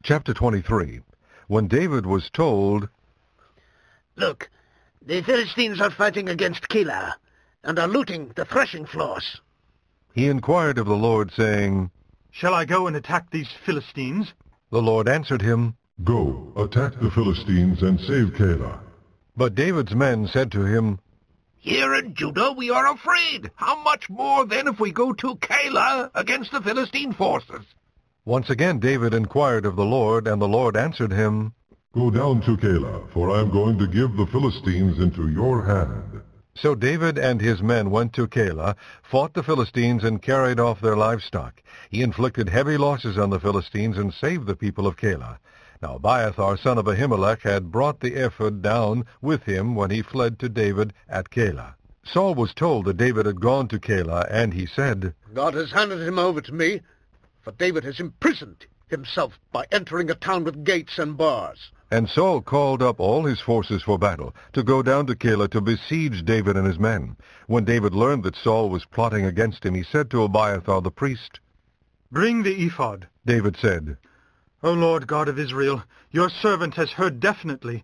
Chapter 23. When David was told, Look, the Philistines are fighting against Keilah, and are looting the threshing floors. he inquired of the Lord, saying, Shall I go and attack these Philistines? The Lord answered him, Go, attack the Philistines and save Keilah. But David's men said to him, Here in Judah we are afraid. How much more then if we go to Keilah against the Philistine forces? Once again David inquired of the Lord, and the Lord answered him, Go down to Keilah, for I am going to give the Philistines into your hand. So David and his men went to Keilah, fought the Philistines, and carried off their livestock. He inflicted heavy losses on the Philistines and saved the people of Keilah. Now Abiathar, son of Ahimelech, had brought the ephod down with him when he fled to David at Keilah. Saul was told that David had gone to Keilah, and he said, God has handed him over to me, for David has imprisoned himself by entering a town with gates and bars. And Saul called up all his forces for battle, to go down to Keilah to besiege David and his men. When David learned that Saul was plotting against him, he said to Abiathar the priest, Bring the ephod. David said, O Lord God of Israel, your servant has heard definitely